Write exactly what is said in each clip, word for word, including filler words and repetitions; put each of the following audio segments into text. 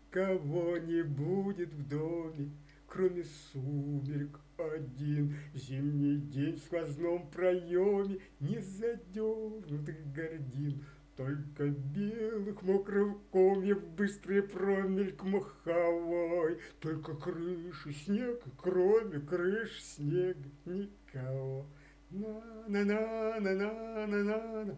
никого не будет в доме, кроме сумерек один. Зимний день в сквозном проеме не задернутых гордин, только белых мокрых комьев быстрый промельк маховой, только крыши снег, кроме крыш снег никого. На-на-на-на-на-на-на-на.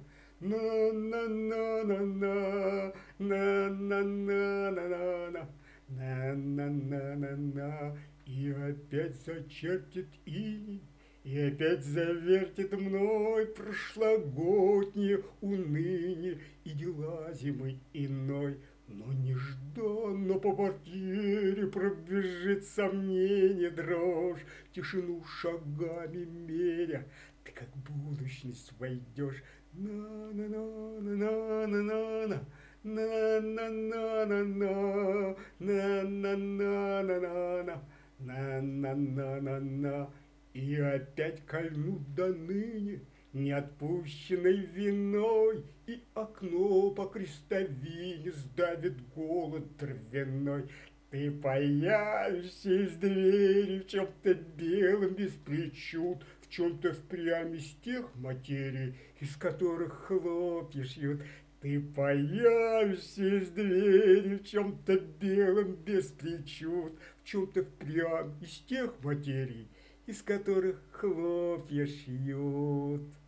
На-на-на-на-на, на-на-на-на-на, на-на-на-на-на. И опять зачертит иней, и опять завертит мной прошлогоднее уныние и дела зимы иной. Но нежданно по портьере пробежит сомнение дрожь, тишину шагами меря, ты как будущность войдешь. На-на-на-на-на-на-на, на-на-на-на-на, на-на-на-на-на, на-на-на-на-на. И опять кольнут до ныне неотпущенной виной, и окно по крестовине сдавит голод травяной. Ты появишься из двери в чем-то белом без причуд, в чем-то впрямь из тех материй, из которых хлопья шьют. Ты появишься из двери в чем-то белом без причуд, в чем-то впрямь из тех материй, из которых хлопья шьют.